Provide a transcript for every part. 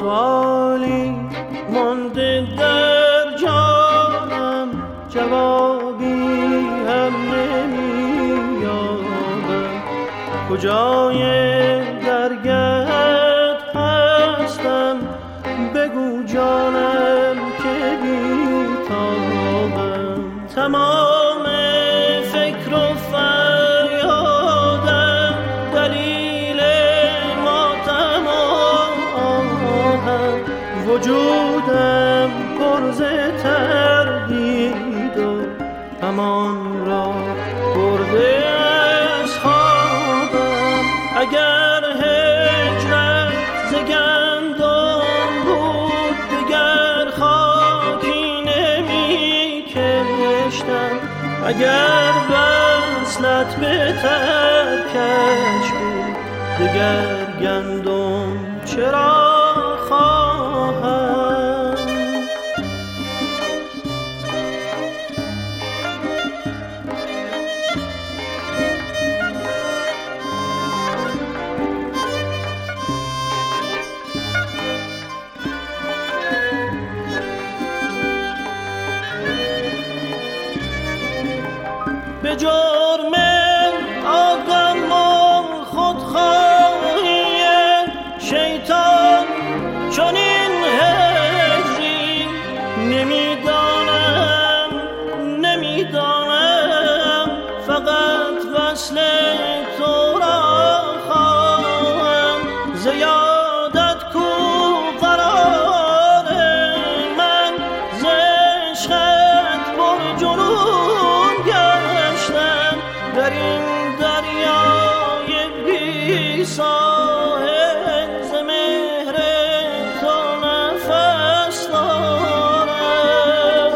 سوالی مانده در جانم، جوابی هم نمی‌یابم. کجای درگهت هستم، بگو جانم که بی‌تابم. تمام فکر و فریادم دلیل ماتم آهم، وجودم پر ز تردید و همان را برده از خوابم. اگر هجرت ز گندم بود، دگر خاکی نمی کشتم. اگر وصلت به ترکش بود، دگر گندم چرا خواهم. به جرم آدم و خودخواهی شیطان چنین هجری، نمیدانم فقط وصل تو را خواهم. زیادت کو قرار من، ز عشقت پر جنون گشتم. در این دریای بی ساحل، ز مهر تو نفس دارم.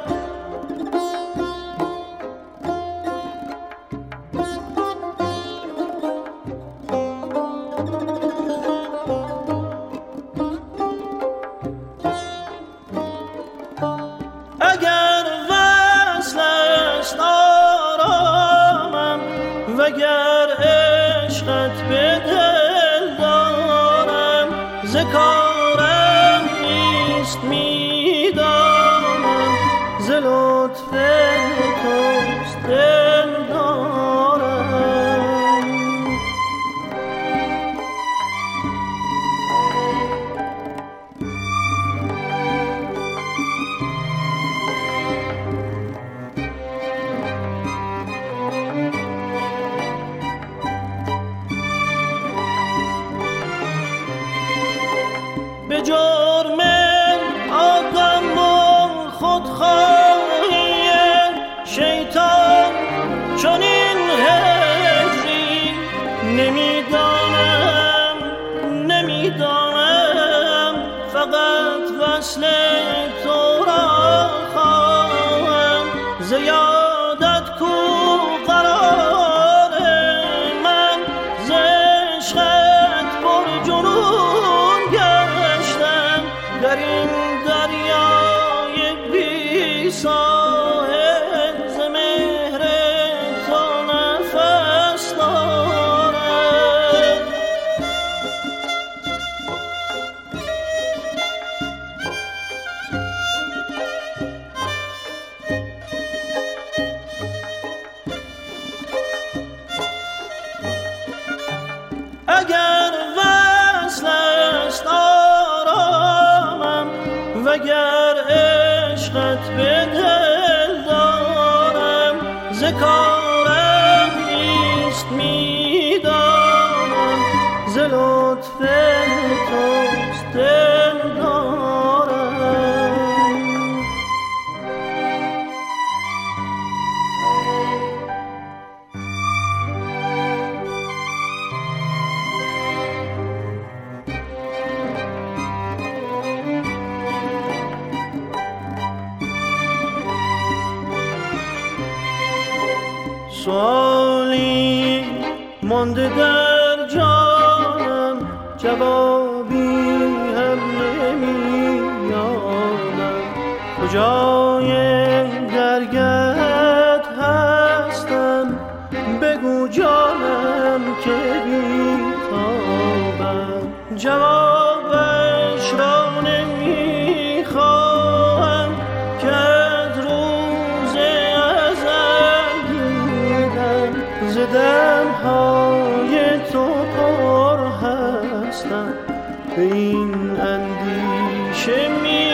اگر وصل است آرامم، وگر عشقت به دل دارم. ز کارم نیست میدانم، ز لطف توست دل دارم. به جرم آدم و خودخواهی شیطان چنین هجری، نمیدانم فقط وصل تو را خواهم. زیادت کو قرار من، ز عشقت پر جنون گشتم. در این دریای بی ساحل، ز مهر تو نفس دارم. اگر وصل است آرامم، وگر عشقت به دل دارم. ز کارم نیست میدانم، ز لطف توست دل دارم. سوالی مانده در جانم، جوابی هم نمی‌یابم. کجای درگهت هستم، بگو جانم که بی‌تابم. جوابش های تو پر هستم، به این اندیشه می